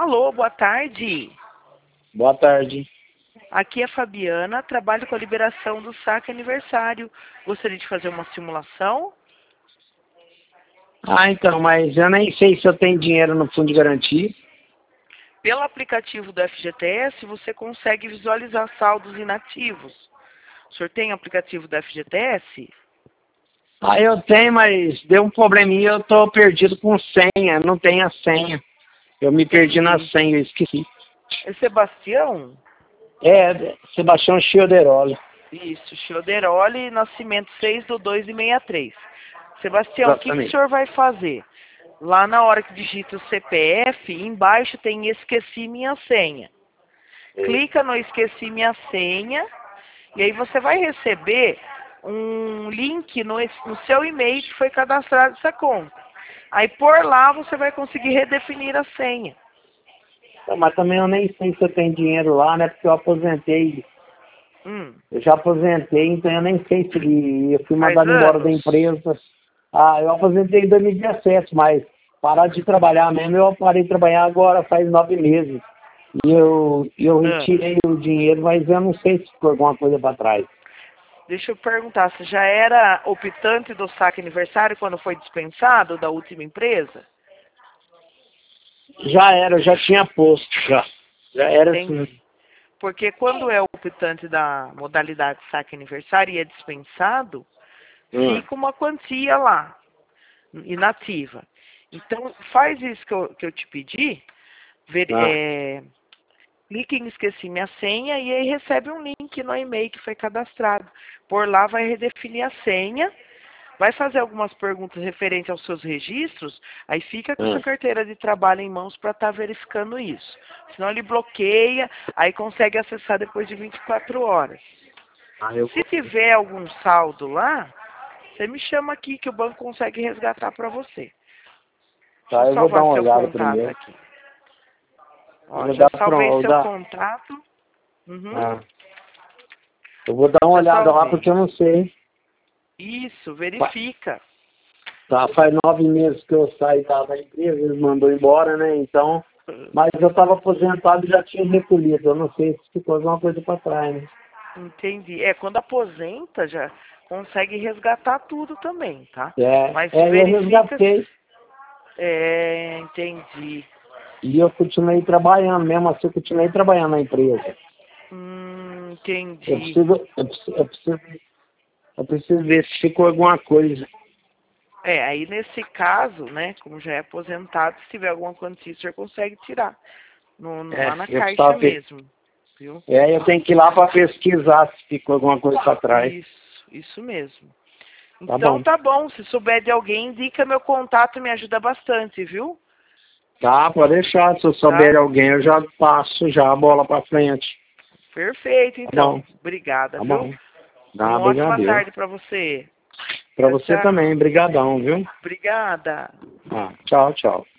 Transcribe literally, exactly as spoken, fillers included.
Alô, boa tarde. Boa tarde. Aqui é a Fabiana, trabalho com a liberação do saque aniversário. Gostaria de fazer uma simulação? Ah, então, mas eu nem sei se eu tenho dinheiro no fundo de garantia. Pelo aplicativo do F G T S, você consegue visualizar saldos inativos. O senhor tem o aplicativo do F G T S? Ah, eu tenho, mas deu um probleminha, eu tô perdido com senha, não tenho a senha. Eu me perdi na senha, eu esqueci. É Sebastião? É, Sebastião Chioderoli. Isso, Chioderoli, nascimento seis do dois de sessenta e três. Sebastião, o que, que o senhor vai fazer? Lá na hora que digita o C P F, embaixo tem esqueci minha senha. Clica no esqueci minha senha e aí você vai receber um link no, no seu e-mail que foi cadastrado essa conta. Aí por lá você vai conseguir redefinir a senha. Mas também eu nem sei se eu tenho dinheiro lá, né? Porque eu aposentei. Hum. Eu já aposentei, então eu nem sei se eu fui mandado Faz embora da anos? empresa. Ah, eu aposentei em dois mil e dezessete, mas parar de trabalhar mesmo, eu parei de trabalhar agora faz nove meses. E eu, eu Ah. retirei o dinheiro, mas eu não sei se ficou alguma coisa para trás. Deixa eu perguntar, você já era optante do saque aniversário quando foi dispensado da última empresa? Já era, eu já tinha posto, já. Já era Entendi. assim. Porque quando é optante da modalidade saque aniversário e é dispensado, Hum. fica uma quantia lá, inativa. Então, faz isso que eu, que eu te pedi, ver, Ah. é, clique em esqueci minha senha e aí recebe um link no e-mail que foi cadastrado. Por lá vai redefinir a senha, vai fazer algumas perguntas referentes aos seus registros, aí fica com a sua Hum. carteira de trabalho em mãos para estar verificando isso. Senão ele bloqueia, aí consegue acessar depois de vinte e quatro horas. Ah, eu... Se tiver algum saldo lá, você me chama aqui que o banco consegue resgatar para você. Tá, Deixa eu eu vou dar salvar uma seu olhada contato primeiro. aqui. Eu Ó, vou já dar salvei pronto, eu seu dar... contato. Uhum. Ah. Eu vou dar uma Já olhada lá salvei. porque eu não sei. Isso, verifica. Tá, faz nove meses que eu saí da, da empresa, eles mandou embora, né? Então, mas eu estava aposentado e já tinha recolhido. Eu não sei se ficou alguma coisa para trás, né? Entendi. É, quando aposenta já consegue resgatar tudo também, tá? É, Mas é, eu verifica. resgatei É, entendi. e eu continuei trabalhando, mesmo assim eu continuei trabalhando na empresa. Hum, Eu entendi. preciso, eu preciso, eu preciso, eu preciso ver se ficou alguma coisa. É, aí nesse caso, né, como já é aposentado, se tiver alguma quantia, o senhor consegue tirar. No, no- É, lá na eu caixa precisava, pe- mesmo, viu? é, eu tenho que ir lá para pesquisar se ficou alguma coisa para trás. Isso, isso mesmo. Tá Então bom. tá bom, se souber de alguém, indica meu contato, me ajuda bastante, viu? Tá, pode deixar. Se eu souber Tá? de alguém, eu já passo já a bola para frente. Perfeito, Tá bom, então. Obrigada, tá viu? bom. Dá, Uma ótima brigadeiro. tarde para você. Para Tchau, você tchau. também, brigadão, viu? Obrigada. Ah, tchau, tchau.